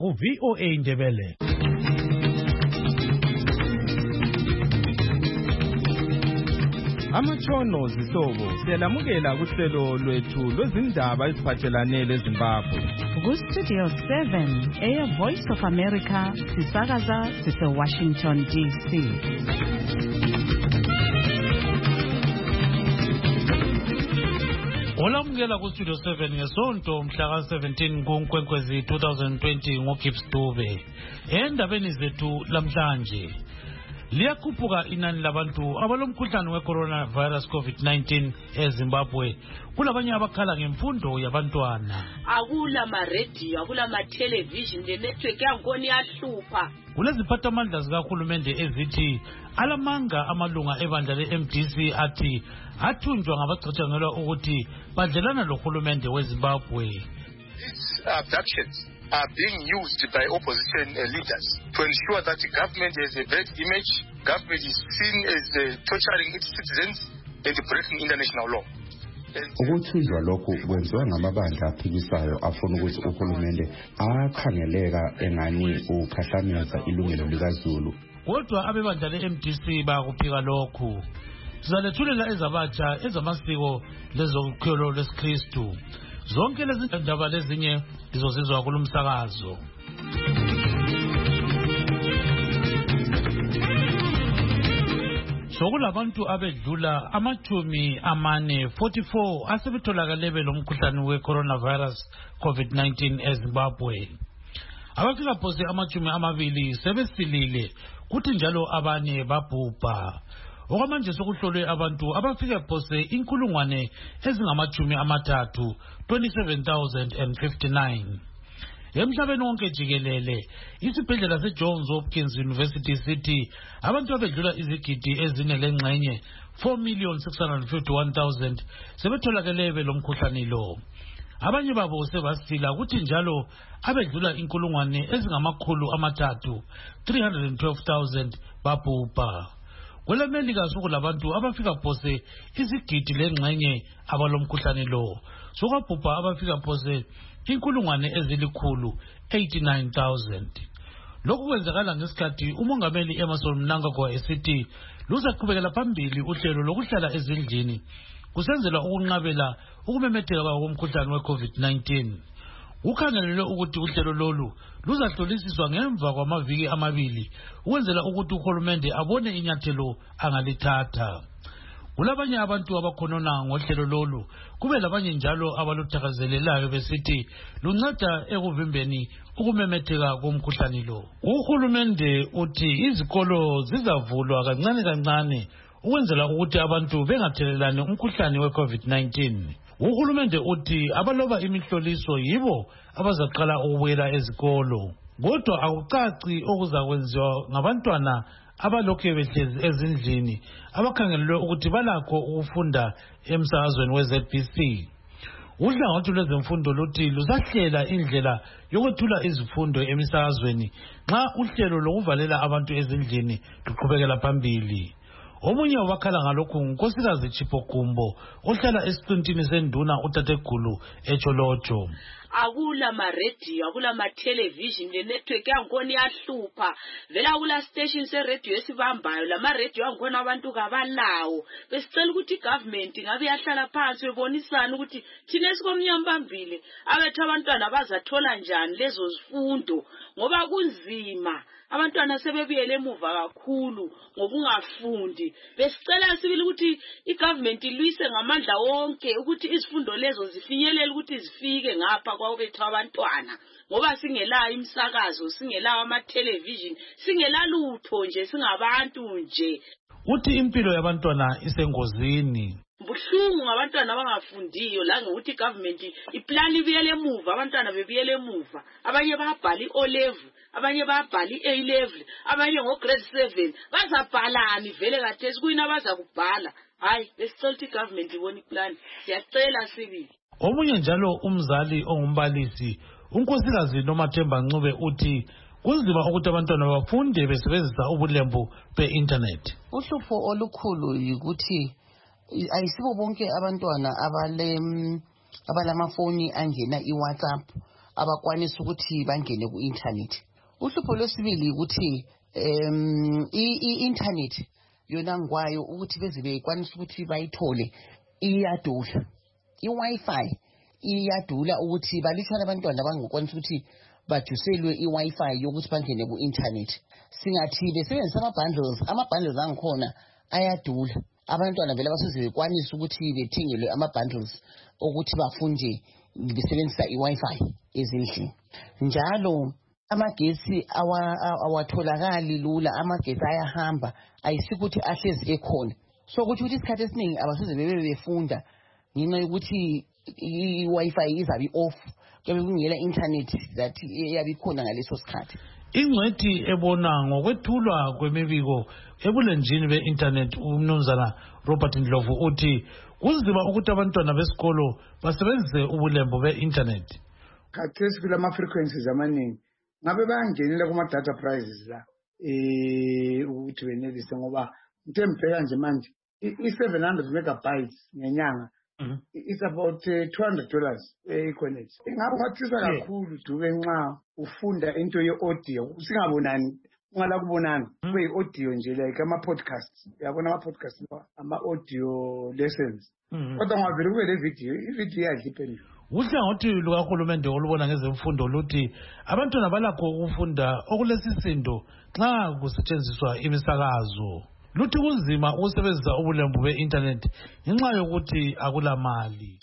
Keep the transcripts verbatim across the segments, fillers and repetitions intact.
U V O A Ndebele. Amatshono zihlobo siyalamukela kuhlelo lwethu lwezindaba eziphathelane leZimbabwe. Ku Studio seven, Air Voice of America, sisakaza sise Washington D C. Olamukela ku Studio seven ngesonto mhla ka seventeen kuNkwenkwezi twenty twenty ngoGibbs Dube. Endabeni zethu lamhlanje liyakhuphuka inani labantu abalomkhuhlane we-coronavirus COVID nineteen eZimbabwe. Kulabanye abakhala ngemfundo yabantwana. Akula ma-radio, akula ma-television, le network yangoni yahlupha. Kuleziphathamandla zikahulumende ezithi alamanga amalunga ebandla le-M D C athi athunjwa ngabacatshangelwa ukuthi badlelana lohulumende weZimbabwe. These abductions are being used by opposition uh, leaders to ensure that the government has a bad image, government is seen as uh, torturing its citizens and breaking international law. Ukuthunjwa lokhu kwenziwa ngamabandla aphikisayo afuna ukuthi uhulumende akhangeleka engani ukhahlameza ilungelo likaZulu. Kodwa abebandla le-M D C bakuphika lokhu. Sizalethulela ezabatsha ezamasiko lezokholo lesiKristu. Zonke lezi ndaba lezinye izozizwa kulumsakazo. Sokulabantu abedlula amachumi amane forty-four asebetholakale belomkhuhlane we-coronavirus COVID nineteen eZimbabwe. Abafika phose amachumi amabili sebesilile kuthi njalo abane babhubha. Okwamanje sokuhlolwe abantu abafika phose inkulungwane ezingamachumi amathathu twenty-seven thousand fifty-nine. Emhlabeni wonke jikelele isibhedlela seJohns Hopkins University City abantu abedlula izigidi ezine lengxenye four million six hundred fifty-one thousand sebetholakele belomkhuhlane lo. Abanye babo sebasila kuthi njalo abedlula inkulungwane ezingamakhulu amathathu three hundred twelve thousand babhubha. KweleMelika sokulabantu abafika phose izigidi lengxenye abalomkhuhlane lo. Sokwabhubha abafika phose inkulungwane ezilikhulu eighty-nine thousand. Lokhu kwenzakala ngesikhathi umongameli Emmerson Mnangagwa esithi luzaqhubekela phambili uhlelo lokuhlala ezindlini kusenzelwa ukunqabela ukumemetheka komkhuhlane we-COVID nineteen. Ukhangelelwe ukuthi uhlelo lolu luzahlolisiswa ngemva kwamaviki amabili ukwenzela ukuthi uhulumende abone inyathelo angalithatha. Kulabanye abantu abakhonona ngohlelo lolu, kube labanye njalo abaluthakazelelayo besithi lunceda ekuvimbeni ukumemetheka komkhuhlane lo. Uhulumende uthi izikolo zizavulwa kancane kancane ukwenzela ukuthi abantu bengathelelani umkhuhlane we-COVID nineteen. Uhulumende uthi abaloba imihloliso yibo abazaqala ukubuyela ezikolo. Kodwa akucaci okuzakwenziwa ngabantwana abalokhu behlezi ezindlini abakhangelelwe ukuthi balakho ukufunda emsakazweni we-Z B C. Uhlangothi lwezemfundo luthi luzahlela indlela yokwethula izifundo emisakazweni nxa uhlelo lokuvalela abantu ezindlini luqhubekela phambili. Omunye wabakhala ngalokhu ngunkosikazi Chipho Gumbo ohlala esiqintini senduna uTategulu eCholotsho. Akula ma-radio, akula ma-television, le network yangoni yahlupha. Vela akula station se-radio esibambayo, la ma-radio yangoni abantu kabalawo. Besicela ukuthi i-government ngabe yahlala phansi bebonisana ukuthi thina esikomnyama phambili abethu abantwana bazathola njani lezo zifundo ngoba kunzima. Abantwana sebebuyele emuva kakhulu ngokungafundi. Besicela sibili ukuthi i-government ilwise ngamandla wonke ukuthi izifundo lezo zifinyelele ukuthi zifike ngapha kwabethu abantwana. Ngoba singelayo imsakazo, singelayo ama-television, singelalutho nje singabantu nje. Uthi impilo yabantwana isengozini. Buhlungu ngabantwana abangafundiyo la ngokuthi government iplan ibiyele emuva, abantwana bebiyele emuva. Abanye bayabhala i-O level, abanye bayabhala i-A level, abanye ngo-grade seven. Bazabhalani vele kathesi kuyina baza kubhala. Hayi, besicela ukuthi government ibone iplan. Siyacela sibili. Omunye njalo umzali ongumbalisi unkosikazi Nomathemba Ncube uthi kunzima ukuthi abantwana bafunde besebenzisa ubulembu be-internet. Uhlupho olukhulu yikuthi ayisibo bonke abantwana abale abalamafoni angena iWhatsApp abakwanisa ukuthi bangene ku-internet. Uhlupho lwesibili ukuthi um i-internet yona ngwayo ukuthi beze bekwanisa ukuthi bayithole iyadula. I-Wi-Fi iyadula ukuthi balishwana abantwana abangakwanisa ukuthi bajuselwe i-Wi-Fi yokuthi bangene ku-internet. Singathi besebenzisa ama-bundles, ama-bundles angikhona ayadula. Abantwana vele basuze bekwanisa ukuthi bethengelwe ama-bundles ukuthi bafunde besebenzisa i-Wi-Fi ezindlini. Njalo amagesi awatholakali lula, amagesi ayahamba, ayisikuthi ahlezi ekhona. So ukuthi ukuthi isikhathi esiningi abasuze bebe befunda ngenxa yokuthi i-Wi-Fi izabe off, kube kungela internet that eyabe ikhona ngaleso sikhathi. Ingcwethi ebona ngokwethulwa kwemibiko ebulenjini be-internet umnumzana Robert Ndlovu uthi kunzima ukuthi abantwana besikolo basebenzise ubulembu be-internet. Khathesi kulama frequencies amaningi ngabe bayangenela kuma data prices la eh ukuthi benelise ngoba ngithembeka nje manje i-seven hundred megabytes ngenyanga it's about uh, two hundred dollars e-connect. Ingabe ungathisa kakhulu duke nxa ufunda into ye-audio singabonani ungala kubonana kube i-audio nje like ama-podcasts, uyabona ama-podcasts ama-audio lessons kodwa ngavele kube le video i-video iyadliphe nje. Uhlangothi lukahulumende olubona ngezemfundo luthi abantwana balakho ukufunda okulesisindo xa kusetshenziswa imisakazo. Luthi kunzima ukusebenzisa ubulembu be-internet ngenxa yokuthi akula mali.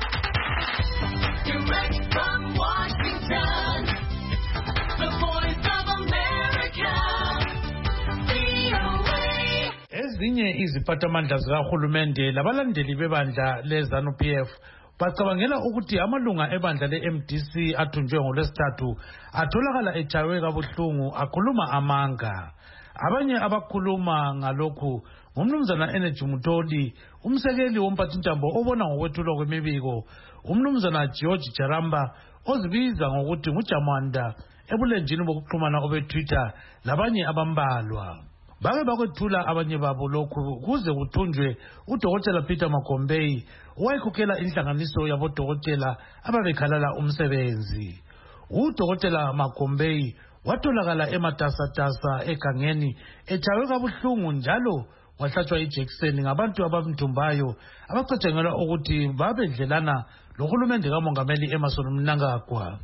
Ezinye iziphathamandla zikahulumende labalandeli bebandla le-ZANU-P F bacabangela ukuthi amalunga ebandla le-M D C athunjwe ngolwesithathu atholakala etshaywe kabuhlungu akhuluma amanga. Abanye abakhuluma ngalokhu ngumnumzana Energy Mutoli, umsekeli womphathintambo obona ngokwethulwa kwemibiko, umnumzana George Jaramba ozibiza ngokuthi nguJamanda ebulenjini bokuxhumana obe-Twitter labanye abambalwa. Bake bakwethula abanye babo lokhu kuze kuthunjwe uDokotela Peter Magombei owayekhokhela inhlanganiso yabodokotela ababekhalala umsebenzi. UDokotela Magombei watholakala ematasatasa egangeni etshaywe kabuhlungu njalo wahlatshwa ijekiseni ngabantu abamthumbayo abacatshangelwa ukuthi babedlelana lohulumende kamongameli Emmerson Mnangagwa.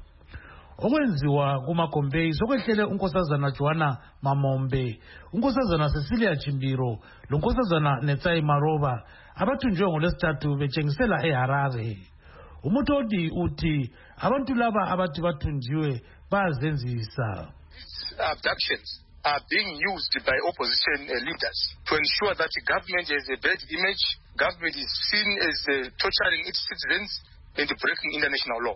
Okwenziwa kuMagombei sokwehlele unkosazana Joanna Mamombe, unkosazana Cecilia Chimbiro, lonkosazana Netsai Maroba abathunjwe ngolwesithathu betshengisela eHarare. Umutodi uthi abantu laba abathi bathunjiwe bazenzisa. Abductions are being used by opposition uh, leaders to ensure that the government has a bad image, government is seen as uh, torturing its citizens and breaking international law.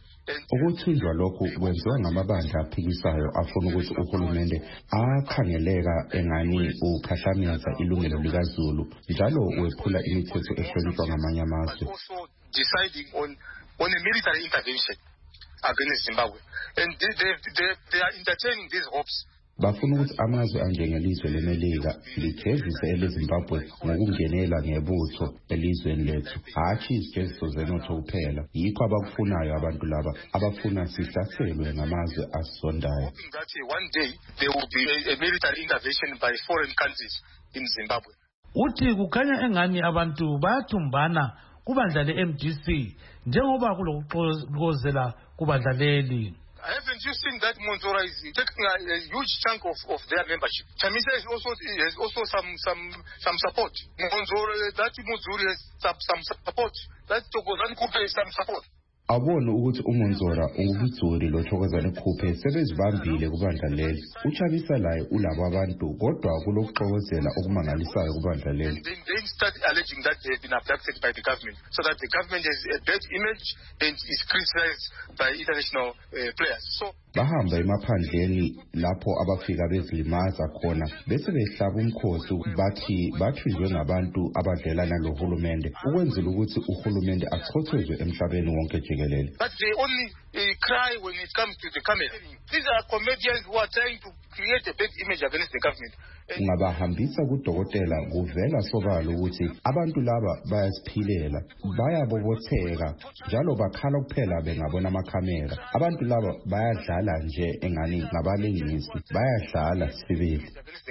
Ukuthunjwa lokhu kwenziwa ngamabandla aphikisayo afuna ukuthi uhulumende akhangeleka engani ukhahlameza ilungelo likaZulu njalo wephula imithetho ehlonishwa ngamanye amazwe. Deciding on on a military intervention against Zimbabwe, and they, they, they, they are entertaining these hopes. Bafuna ukuthi amazwe anjengelizwe lemelika lijezise eleZimbabwe ngokungenela ngebutho elizweni lethu, hatshi izijeziso zenotho kuphela. Yikho abakufunayo abantu laba abafuna sihlaselwe ngamazwe asondayo. That one day there will be a, a military intervention by foreign countries in Zimbabwe. Uthi kukhanya engani abantu bayathumbana kubandla le-M D C njengoba kulokuxokozela kubandla leli. Haven't you seen that Monzora is taking a, a huge chunk of, of their membership? Chamisa is also has also some some some support. Monzora, that Muzuri has some, some support. That Tokozani Kupe has some support. Abone ukuthi uMonzora ubudzuri loThokozane Khuphe sebezibambile kubandla leli. Uchabisa laye ulabo abantu kodwa kulokuxokozela okumangalisayo kubandla leli. Then they start alleging that they have been abducted by the government, so that the government has a bad image and is criticized by international uh, players. So bahamba emaphandleni lapho abafika bezilimaza khona bese behlaba umkhosi bathi bathunjwe ngabantu abadlelana lohulumende ukwenzela ukuthi uhulumende achothezwe emhlabeni wonke jikelele. But they only uh, cry when it comes to the camera. These are comedians who are trying to create a bad image against the government. ungabahambisa kudokotela kuvela sobala ukuthi abantu laba bayasiphilela, bayabobotheka njalo bakhala kuphela bengabona amakhamera. Abantu laba bayadlala nje engani ngabalingisi, bayadlala sibili.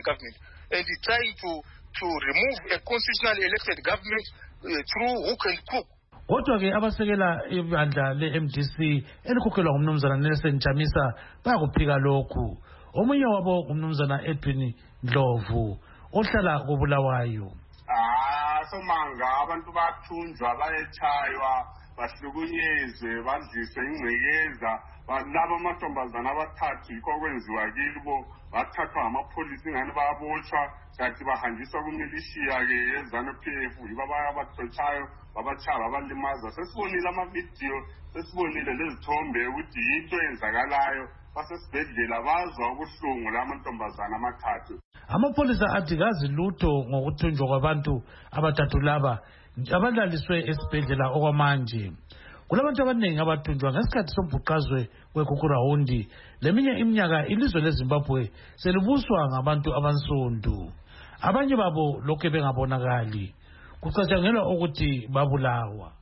And trying to to remove a constitutionally elected government uh, through hook and crook. Kodwa ke abasekela ibandla le-M D C elikhokhelwa ngumnumzana Nelson Chamisa bayakuphika lokhu. Omunye wabo umnumzana Edwin Ndlovu ohlala koBulawayo. Ah, somanga abantu bathunjwa bayechaywa bahlukunyezwe badliswe ingcekeza balabo amantombazana abathathu yikho kwenziwa kibo bathathwa amapholisi ngani bayabotshwa kanti bahanjiswa kumilishiya ke yezanu P F yiba bayabathotshayo babachaya babalimaza. Sesibonile amavidiyo, sesibonile lezithombe ukuthi yinto eyenzakalayo basesibhedlela bazwa ubuhlungu lamantombazana amathathu. Amapholisa athi kazi lutho ngokuthunjwa kwabantu abathathu laba abalaliswe esibhedlela okwamanje. Kulabantu abaningi abathunjwa ngesikhathi sombhuqazwe weKukuraundi. Leminye iminyaka ilizwe leZimbabwe selibuswa ngabantu abansundu. Abanye babo lokho bengabonakali. Kucatshangelwa ukuthi babulawa.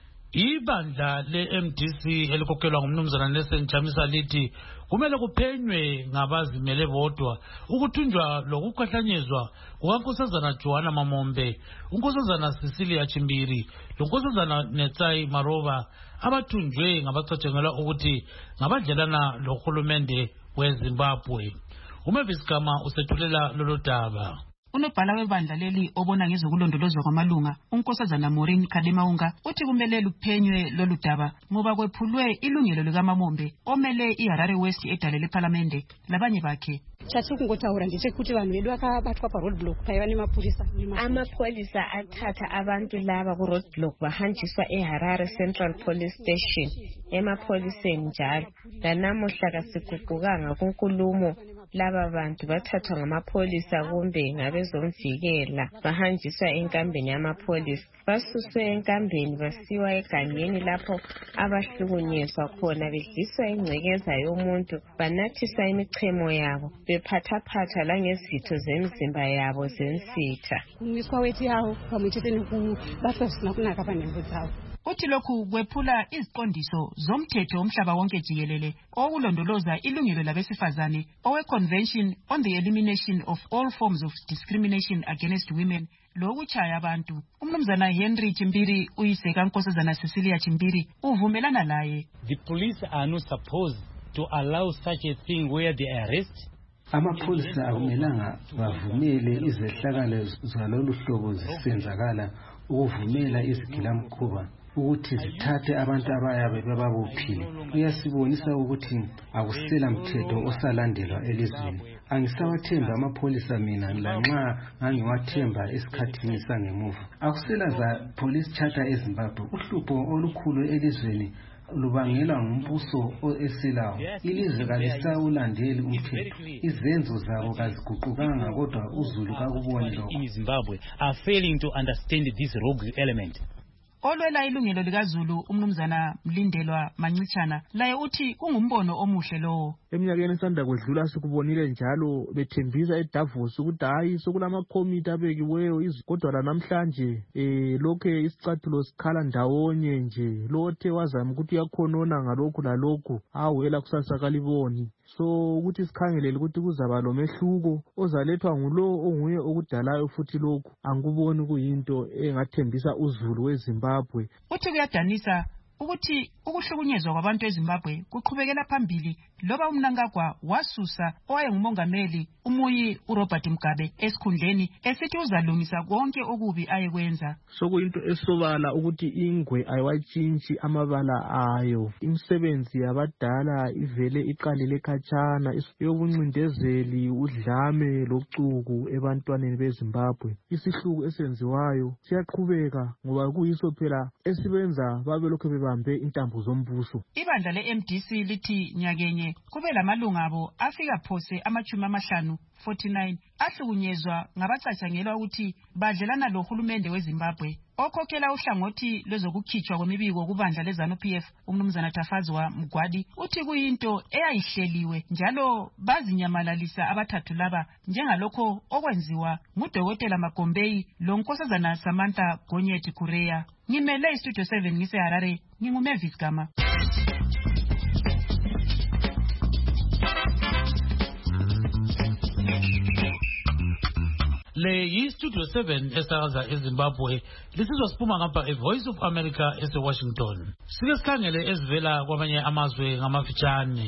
Ibandla le-M D C elikhokhelwa ngumnumzana Nelson Chamisa lithi kumele kuphenywe ngabazimele bodwa ukuthunjwa lokukhahlanyezwa kukaNkosazana Joanna Mamombe, uNkosazana Cecilia Chimbiri, loNkosazana Netsai Maroba abathunjwe ngabacatshangelwa ukuthi ngabadlelana lohulumende weZimbabwe. uMavis Gama usethulela lolu daba. Unobhala webandla leli obona ngezokulondolozwa kwamalunga uNkosazana Maureen Khalemaunga uthi kumele luphenywe lolu daba ngoba kwephulwe ilungelo likaMamombe omele iHarare West edale leParliament labanye bakhe. Chatsikungotaura ndechekuti vanhu vedu vakabatwa paroadblock paiva nemapurisa. Amapholisa athatha abantu laba kuroadblock bahanjiswa eHarare Central Police Station emapholiseni njalo. Lanamuhla kasigugukanga kunkulumo laba bantu bathathwa ngamapholisa kumbe ngabezomvikela bahanjiswa enkambeni yamapholisa. Basuswe enkambeni basiwa egangeni lapho abahlukunyezwa khona bedliswa ingcekeza yomuntu banathisa imichemo yabo bephathaphatha langezitho zemzimba yabo zensitha. Kumiswa wethi yawo pamwechete nokubathwa zisina kunaka panhengo dzavo. Uthi lokhu kwephula iziqondiso zomthetho omhlaba wonke jikelele okulondoloza ilungelo labesifazane owe-Convention on the Elimination of All Forms of Discrimination Against Women lokuchaya abantu. Umnumzana Henry Chimbiri uyiseka Nkosazana Cecilia Chimbiri uvumelana laye. The police are not supposed to allow such a thing where they arrest. Amapholisa akumelanga bavumele izehlakalo zalolu hlobo zisenzakala ukuvumela izigilamkhuba ukuthi zithathe abantu abayabe bebabophile. Uyasibonisa ukuthi akusela mthetho osalandelwa elizweni. Angisawathemba amapholisa mina lanxa ngangiwathemba esikhathini sangemuva. Akusela za police charter eZimbabwe. Uhlupho olukhulu elizweni lubangela ngumbuso eselawo. Ilizwe kalisawulandeli umthetho. Izenzo zabo kaziguqukanga kodwa uzulu kakuboni lokho. In Zimbabwe are failing to understand this rogue element. Olwela ilungelo likaZulu umnumzana Mlindelwa Mancitshana laye uthi kungumbono omuhle lowo. Eminyakeni esanda kwedlula sikubonile njalo bethembisa eDavos ukuthi hayi sokulama committee abekiweyo kodwa la namhlanje eh lokho isicathulo sikhala ndawonye nje lothe wazama ukuthi uyakhonona ngalokho lalokho awela kusasa kaliboni. So ukuthi sikhangelele ukuthi kuzaba lo mehluko ozalethwa ngulo onguye okudalayo futhi lokho angikuboni kuyinto engathembisa uZulu weZimbabwe. Uthi kuyadanisa ukuthi ukuhlukunyezwa kwabantu eZimbabwe kuqhubekela phambili loba uMnangagwa wasusa owayengumongameli umuyi uRobert Mugabe esikhundleni esithi uzalungisa konke okubi ayekwenza. Sokuyinto esobala ukuthi ingwe ayiwatshintshi amabala ayo. Imisebenzi yabadala ivele iqalile khatshana yobuncindezeli udlame locuku ebantwaneni beZimbabwe. Isihluku esenziwayo siyaqhubeka ngoba kuyiso phela esibenza babe lokho bebambe intambo zombuso. Ibandla le-M D C lithi nyakenye kube lamalunga abo afika phose amachumi amahlanu forty-nine ahlukunyezwa ngabacatshangelwa ukuthi badlelana lohulumende weZimbabwe okhokhela uhlangothi lwezokukhitshwa kwemibiko kubandla leZANU-P F umnumzana Tafazwa Mgwadi uthi kuyinto eyayihleliwe njalo bazinyamalalisa abathathu laba njengalokho okwenziwa ngudokotela Magombeyi lonkosazana Samantha Gonyeti Kureya. Ngimele istudio seven ngiseHarare, nginguMavis Gama. Le yi-Studio seven esakaza eZimbabwe lisizwa siphuma ngapha eVoice of America eseWashington. Sike sikhangele ezivela kwamanye amazwe ngamafitshane.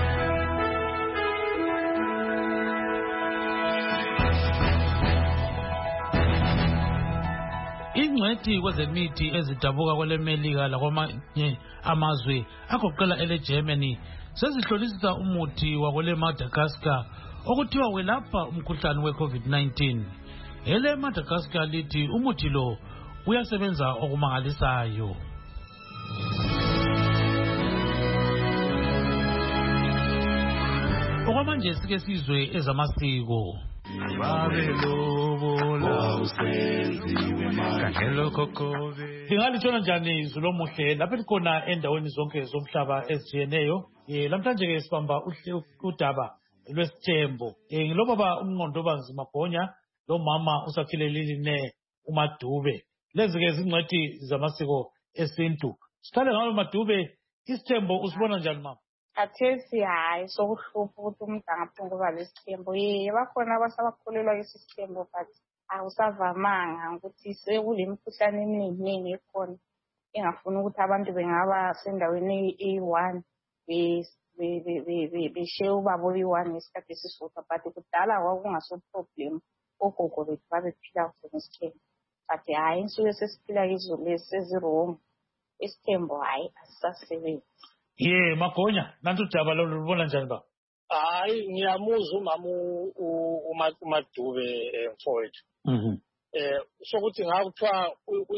Ingcwethi kwezemithi ezidabuka kwele Melika lakwamanye amazwe agoqela ele Germany sezihlolisisa umuthi wakwele Madagascar okuthiwa welapha umkhuhlane we-COVID nineteen. Ele Madagascar lithi umuthi lo uyasebenza okumangalisayo. Okwamanje sike sizwe ezamasiko. Ingalitshona njani izulu omuhle lapha likhona endaweni zonke zomhlaba ezijiyeneyo. Lamhlanje ke sibamba udaba lwesithembo. Ngilo baba umnqondo banzima Bhonya lo mama usaphilelile ne uMadube. Lezi ke zingcwethi zamasiko esintu. Sikhale ngayo Madube, isithembo usibona njani mama? Khathesi hayi sokuhlupha ukuthi umuntu angaphunga ukuba lesithembo. Ye bakhona abasabakholelwa isithembo but awusavamanga ukuthi sekule mikhuhlane eminingi ekhona engafuna ukuthi abantu bengaba sendaweni eyi-one beshiye ubaba oyi-one ngesikhathi esisodwa but kudala kwakungaso problem. Ogogo bethu babephila kuhle nesithembo but hayi insuku esesiphila kizo lezi sezirong isithembo hayi asisasebenzi. Ye Magonya nanti udaba lo lubona njani ba? Hayi ngiyamuzwa umama uMadube mfowethu. Mhm. Eh sokuthi ngakuthiwa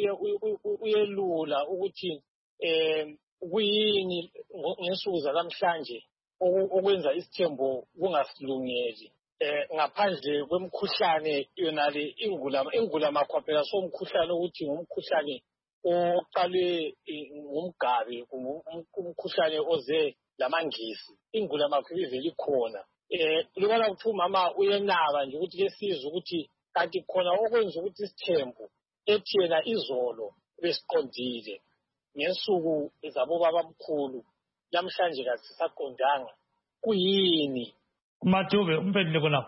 uyelula ukuthi eh kuyini ngesuku zalamhlanje okwenza isithembo kungasilungeli. Eh ngaphandle kwemkhuhlane yonale ingula ingula makhwaphela somkhuhlane ukuthi ngumkhuhlane oqalwe ngumgabe umkhuhlane oze lamangisi ingula makhulu iveli khona. Eh libona ukuthi umama uyenaba nje ukuthi kesizwe ukuthi kanti khona okwenza ukuthi isithembu ethi yena izolo besiqondile ngesuku zabo baba mkhulu namhlanje kasisaqondanga kuyini? Madube umphendule khona.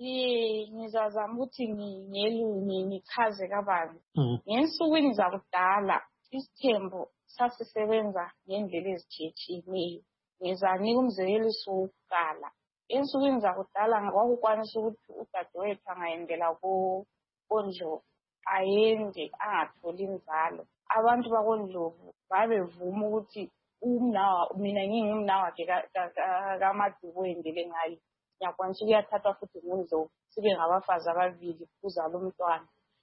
Ye ngizazama ukuthi ngiyelunye ngichaze kabanzi. Ngensukwini zakudala isithembo sasisebenza ngendlela ezitshiyetshiyeneyo. Ngizanika umzekeliso wokuqala. Ensukwini zakudala kwakukwanisa ukuthi udadewethu angayendela koNdlovu ayende angatholi inzalo. Abantu bakoNdlovu babevuma ukuthi umnawa mina ngingumnawakhe kaMadube oyendele ngayo. Ngiyakwanisa ukuyathathwa futhi nguNdlovu sibe ngabafazi ababili kuzala umntwana.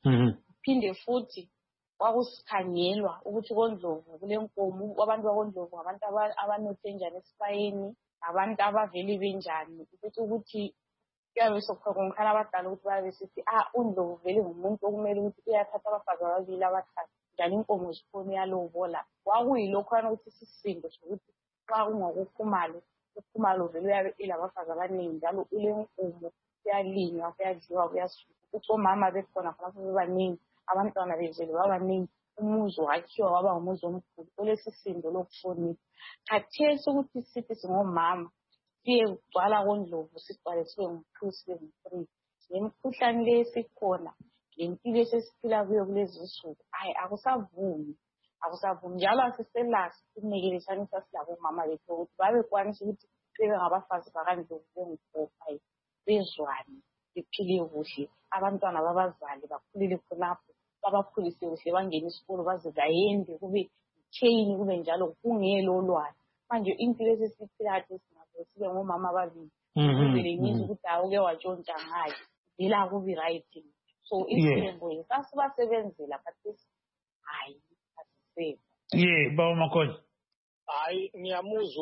Phinde futhi kwakusikhangelwa ukuthi koNdlovu kule nkomo abantu bakoNdlovu ngabantu abanothe njani esifayeni abantu abaveli benjani ukuthi ukuthi kuyabe sokhona abadala ukuthi babe sithi ah uNdlovu vele ngumuntu okumele ukuthi uyathatha abafazi ababili abathathu njani inkomo zikhona yalobola. Kwakuyilokho ukuthi sisindo sokuthi xa kungokukhumalo ukhumalo vele uyabe ilabafazi abaningi njalo ule nkomo kuyalinywa kuyadliwa kuyasuka ukuthi omama bekhona khonapho bebaningi abantwana bezele babaningi umuzi wakhiwa waba umuzi omkhulu olesisindo lokuhlonipha. Khathesi ukuthi sithi singomama siye kugcwala koNdlovu sigcwale sibe ngu-two sibe ngu-three lemikhuhlane le esikhona lempilo esesiphila kuyo kulezi nsuku hayi akusavumi akusavumi njalo asiselasi sinekelishanisa silabomama bethu ukuthi babekwanisa ukuthi bebe ngabafazi bakaNdlovu bengu-four five bezwane bephile kuhle abantwana babazali bakhulile khonapho babakhulise kuhle bangena isikolo baze bayende kube chain kube njalo kungelo lwana. Manje impilo esesiphila kathi singabe sibe ngomama ababili vele ngizwe ukuthi awuke watshontsha ngayo vela kubi right. So isithembo yesasibasebenzela but hayi asisebe. Ye baba Magonya. Hayi ngiyamuzwa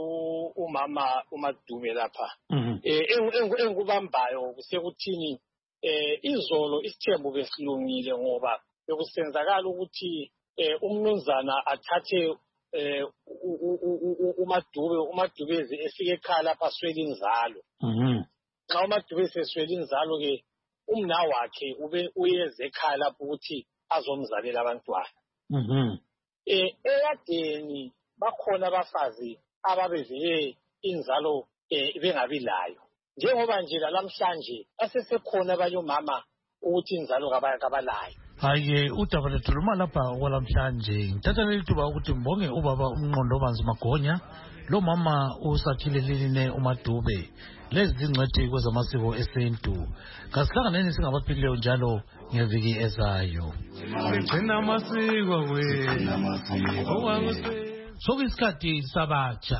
umama uMadube lapha. Eh engubambayo kusekuthini eh izolo isithembu besilungile ngoba bekusenzakala ukuthi eh umnumzana athathe eh uMadube uMadubezi efike ekhaya lapha swela inzalo. Mhm. Xa uMadube seswela inzalo ke umna wakhe ube uyeze ekhaya lapho ukuthi azomzalela abantwana. Mhm. Eh eyadeni bakhona abafazi ababevele inzalo eh bengabi layo. Njengoba nje lamhlanje asesekhona abanye omama ukuthi inzalo kabalayo. Hayi udaba lethu luma lapha kwalamhlanje ngithatha leli thuba ukuthi mbonge ubaba uMnqondo Banzi Magonya lo mama usakhilelile uMadube lezi zingcwethi kwezamasiko esintu kasihlanganeni singabaphilileyo njalo ngeviki ezayo sigcina amasiko wethu sokuyisikhathi sabatsha.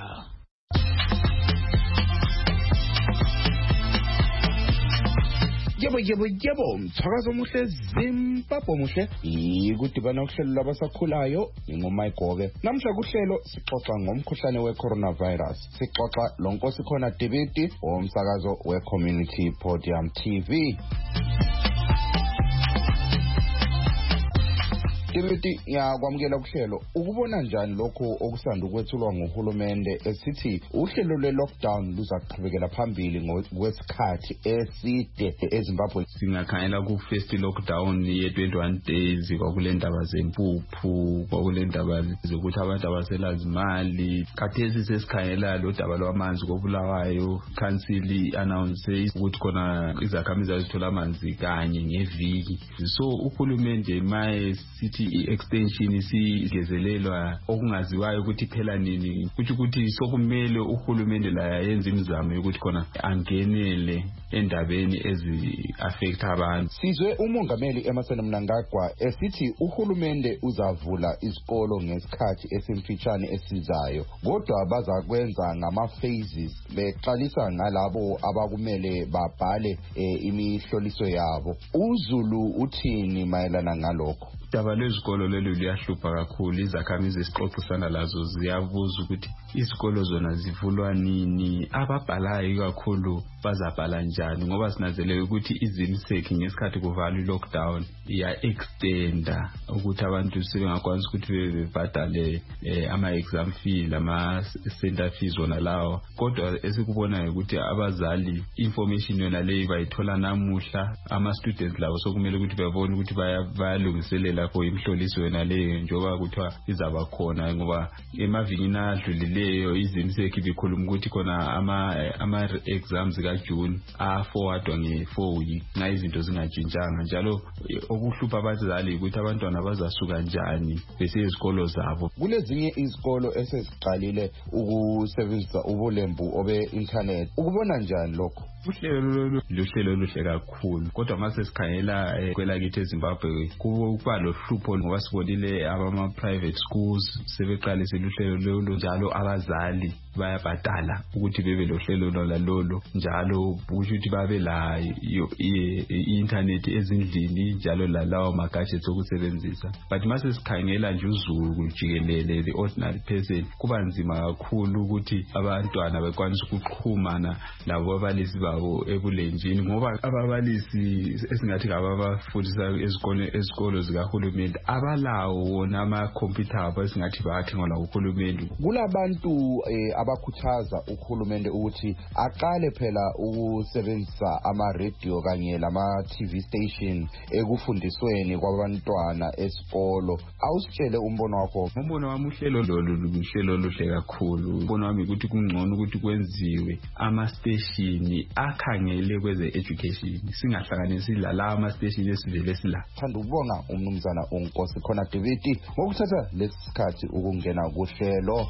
Yebo yebo yebo mthakazo omuhle Zimbabwe omuhle ikudibana uhlelo labasakhulayo ngomaigobe namhla kuhlelo sixoxa ngomkhuhlane we-coronavirus sixoxa lonkosi khona Debiti omsakazo we-Community Podium T V. Debiti yakwamukela kuhlelo ukubona njani lokho okusanda ukwethulwa nguhulumende esithi uhlelo le-lockdown luzaqhubekela phambili ngokwesikhathi eside eZimbabwe. Singakhangela ku-first lockdown ye-twenty-one days kwakule ndaba zempuphu kwakule ndaba zokuthi abantu abasela zimali khathesi sesikhangela lo daba lwamanzi kobulawayo council announce ukuthi khona izakhamizi azithola amanzi kanye ngeviki so uhulumende maye sithi i-extension isigezelelwa okungaziwayo ukuthi phela nini kuthi ukuthi sokumele uhulumende la yenza imizamo yokuthi khona angenele endabeni ezi-affect abantu. Sizwe umongameli Emmerson Mnangagwa esithi uhulumende uzavula izikolo ngesikhathi esimfitshane esizayo kodwa bazakwenza ngama-phases beqalisa ngalabo abakumele babhale eh, imihloliso yabo. uZulu uthini mayelana ngalokho? Daba lwezikolo lelo liyahlupha kakhulu izakhamizi esixoxisana lazo ziyabuza ukuthi izikolo zona zivulwa nini ababhalayo kakhulu bazabhala njani ngoba sinanzelele ukuthi izimseki ngesikhathi kuvalwa i-lockdown iya extenda ukuthi abantu sebengakwanisa ukuthi bebhadale eh, ama-exam fee lama-center fees wona lawo kodwa esikubonayo ukuthi abazali information yona leyo bayithola namuhla ama-students labo sokumele ukuthi babone ukuthi bayalungiselela for imhloliso yona leyo njengoba kuthiwa izaba khona ngoba emavikini adlulileyo izimseki bikhuluma ukuthi khona ama-exams kaJune aforwardwa nge-four weeks nxa izinto zingajintshanga njalo okuhlupha abazali ukuthi abantwana bazasuka njani besezikolo zabo. Kulezinye izikolo eseziqalile ukusebenzisa ubulembu obe-internet ukubona njani lokho? Uhlelo luhlelo oluhle kakhulu kodwa mase sikhangela kwelakithi eZimbabwe kuba lohlupho ngoba sibonile abama-private schools sebeqalise luhlelo lolu njalo abazali bayabhadala ukuthi bebe lohlelo lolo njalo kusho ukuthi babe la i-internet ezindlini njalo lalawo ma-gadgets okusebenzisa but mase sikhangela nje uZulu jikelele the ordinary person kuba nzima kakhulu ukuthi abantwana bekwanisa ukuxhumana labo abalisi babo ebulenjini ngoba ababalisi esingathi ngababafundisa ezikolo ezikolo zikahulumende abalawo wona ama-computer abo esingathi bayathengelwa uhulumende. Kulabantu eh, abakhuthaza uhulumende ukuthi aqale phela ukusebenzisa ama-radio kanye lama-T V station ekufundisweni kwabantwana esikolo. Awusitshele umbono wakho. Umbono wami uhlelo lolu luhlelo oluhle kakhulu. Umbono wami ukuthi kungcono ukuthi kwenziwe ama-station akhangele kweze education singahlanganisi lala ama-station esivele sila. Thanda ukubonga umnumzana uNkosi khona Debiti ngokuthatha lesikhathi ukungena kuhlelo.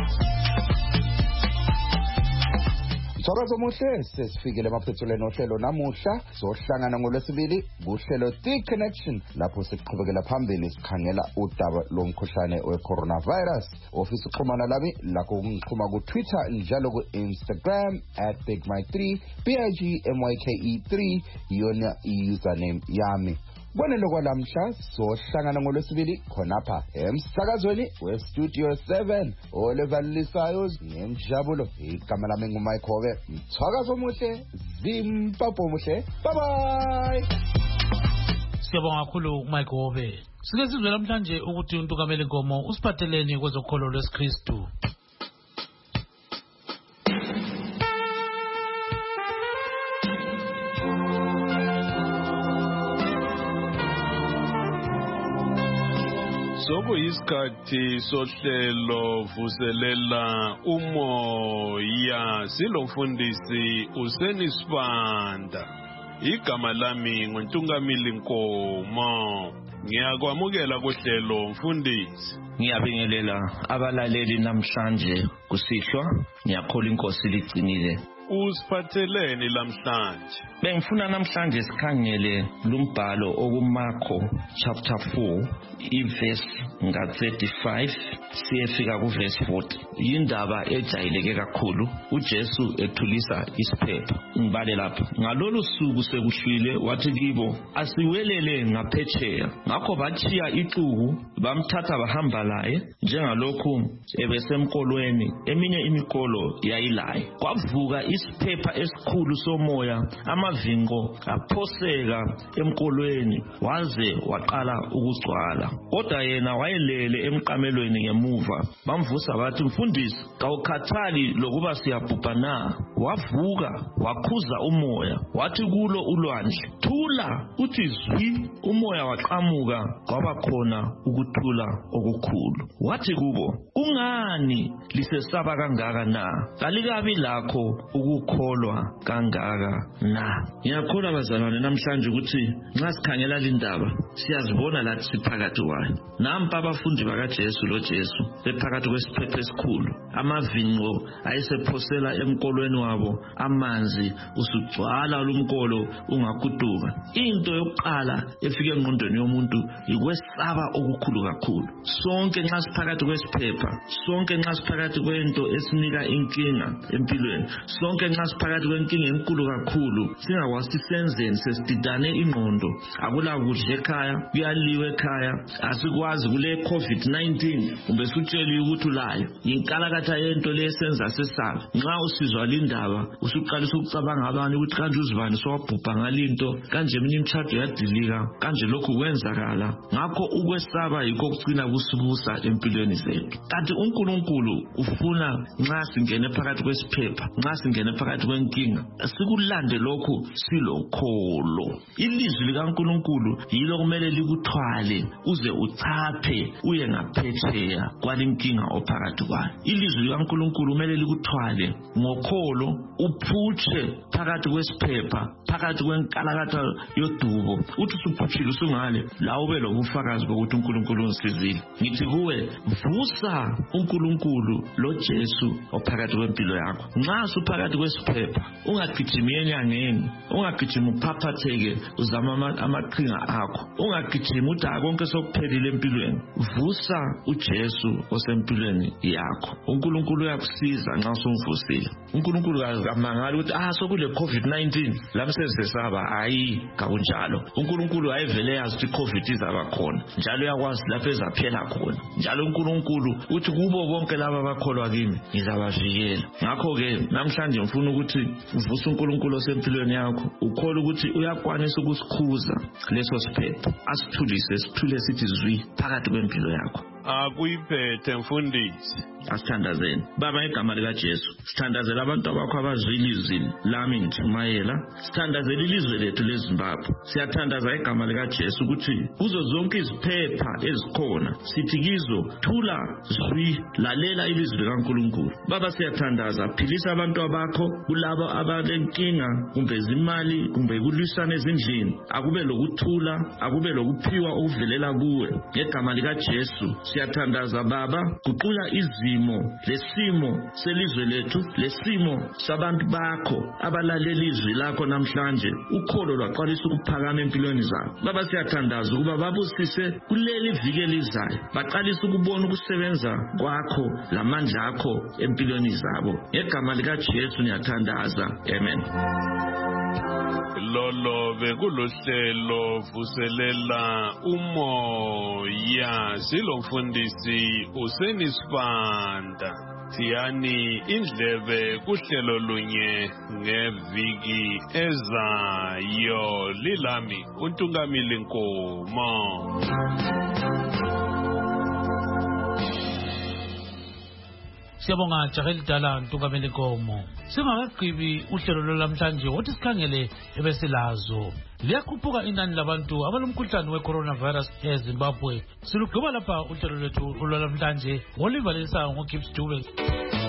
Mthakazo omuhle sesifikile emaphethelweni ohlelo namuhla sohlangana ngolwesibili kuhlelo The Connection lapho siqhubekela phambili sikhangela udaba lomkhuhlane we-coronavirus. Ofisa uxhumana lami lakho ungixhuma ku-Twitter njalo ku-Instagram at big mike three B I G M Y K E three yona i-username yami. Bonelo kwalamhla sohlangana ngolwesibili khonapha emsakazweni we-Studio seven olevalisayo ngenjabulo igama lami nguMaikhobe. Mthakazo omuhle Zimbabwe omuhle. Bye bye. Siyabonga kakhulu Mike Hobe. Sike sizwe namhlanje ukuthi uNtukamela Nkomo usiphatheleni kwezokholo lwesikristu. Sokuyisikhathi sohlelo vuselela umoya silomfundisi uSenisibanda. Igama lami nguNtungamili Nkomo. Ngiyakwamukela kuhlelo mfundisi. Ngiyabingelela abalaleli namhlanje kusihlwa. Ngiyakhola inkosi ligcinile. Usiphatheleni lamhlanje? Bengifuna namhlanje sikhangele lumbhalo okuMarko chapter four iverse nga thirty-five siyefika ku verse forty. Yindaba ejayeleke kakhulu, uJesu ethulisa isiphepho. Ngibale lapha. Ngalolu suku sekuhlwile wathi kibo, asiwelele ngaphetsheya. Ngakho bachiya ixuku bamthatha bahamba laye njengalokhu ebesemkolweni. Eminye imikolo yayilaye. Kwavuka isiphepha esikhulu somoya, amavingo aphoseka emkolweni waze waqala ukugcwala. Kodwa yena wayelele emqamelweni ngemuva. Bamvusa bathi, mfundisi, kawukhathali lokuba siyabhubha na? Wavuka wakhuza umoya, wathi kulo ulwandle, thula. Uthi zwi, umoya waqamuka, kwaba khona ukuthula okukhulu. Wathi kubo, kungani lisesaba kangaka na? Kalikabi lakho ukukholwa kangaka na? Ngiyakholwa bazalwane namhlanje ukuthi nxa sikhangela lindaba siyazibona lathi siphakathi kwayo. Nampa abafundi bakaJesu lo Jesu bephakathi kwesiphepho esikhulu. Amavinqo ayesephosela emkolweni wabo, amanzi usugcwala lumkolo ungakuduka. Into yokuqala efike engqondweni yomuntu ikwesaba okukhulu kakhulu. Sonke nxa siphakathi kwesiphepha, sonke nxa siphakathi kwento esinika inkinga empilweni, sonke nxa siphakathi kwenkinga enkulu kakhulu, singakwazi senzeni, sesididane ingqondo, akula kudla ekhaya, kuyaliwe ekhaya, asikwazi kule covid nineteen, kumbe sutsheli ukuthi ulayo. Inkalakatha yento lesenza sesaba. Nxa usizwa lindaba usuqalisa ukucabanga abantu ukuthi kanje uzibani sowabhubha ngalinto, kanje eminye imtshado yadilika, kanje lokhu kwenzakala. Ngakho ukwesaba yikho kugcina kusibusa empilweni zethu. Kanti uNkulunkulu ufuna nxa singene phakathi kwesiphepha, nxa singene phakathi kwenkinga, sikulande lokhu silokholo. Ilizwi likaNkulunkulu yilo kumele likuthwale uze uchaphe uye ngaphetsheya kwalinkinga ophakathi kwayo. Ilizwi likaNkulunkulu kumele likuthwale ngokholo, uphutshe phakathi kwesiphepha, phakathi kwenkalakatha yodubo. Uthi usuphuthile usungale, lawo ube lobufakazi bokuthi uNkulunkulu unsizile. Ngithi kuwe, vusa uNkulunkulu lo Jesu ophakathi kwempilo yakho. Nxa usuphakathi kwesiphepha, ungagijimi enyangeni, ungagijimi uphaphatheke uzama amaqhinga akho, ungagijimi uthi konke sokuphelile empilweni. Vusa uJesu osempilweni yakho. uNkulunkulu uyakusiza nxa usumvusile. uNkulunkulu akamangala ukuthi ah sokule covid nineteen lamsezesaba, hayi kakunjalo. uNkulunkulu ayevele yazi ukuthi covid izaba khona, njalo uyakwazi lapho ezaphela khona. Njalo uNkulunkulu uthi kubo bonke laba abakholwa kimi ngizabavikela. Ngakho ke namhlanje ngifuna ukuthi uvusa uNkulunkulu osempilweni yakho, ukholwe ukuthi uyakwanisa ukusikhuza leso siphepho, asithulise, sithule sithi zwi phakathi kwempilo yakho. Akuyiphethe mfundisi. Asithandazeni. Baba, igama likaJesu sithandazela abantu abakho abazwi ilizwi lami ngithumayela, sithandazela ilizwe lethu leZimbabwe. Siyathandaza igama likaJesu ukuthi kuzo zonke iziphepha ezikhona sithi kizo, thula zwi, lalela ilizwi likaNkulunkulu. Baba, siyathandaza, philisa abantu abakho kulabo abalenkinga, kumbe izimali, kumbe kulwisana ezindlini, akube lokuthula, akube lokuphiwa okuvelela kuwe. Ngegama likaJesu siyathandaza Baba, guqula izimo lesimo selizwe lethu, lesimo sabantu bakho abalalela izwi lakho namhlanje, ukholo lwaqalisa ukuphakama empilweni zabo. Baba, siyathandaza ukuba babusise kuleli viki elizayo, baqalisa ukubona ukusebenza kwakho lamandla akho empilweni zabo. Ngegama likaJesu ngiyathandaza, amen. Lolo bekulohlelo vuselela umoya silomfundisi uSenisibanda. tiyani indlebe kuhlelo lunye ngeviki ezayo. Lilami uNtungamili Nkomo. Siyabonga Jahel Dala Ntungamili Nkomo. Singakagqibi uhlelo lwamhlanje wothi sikhangele ebesilazo. Liyakhuphuka inani labantu abalomkhuhlane we-coronavirus eZimbabwe. Silugqiba lapha uhlelo lwethu lwamhlanje ngolivalisa ngoGibbs Dube.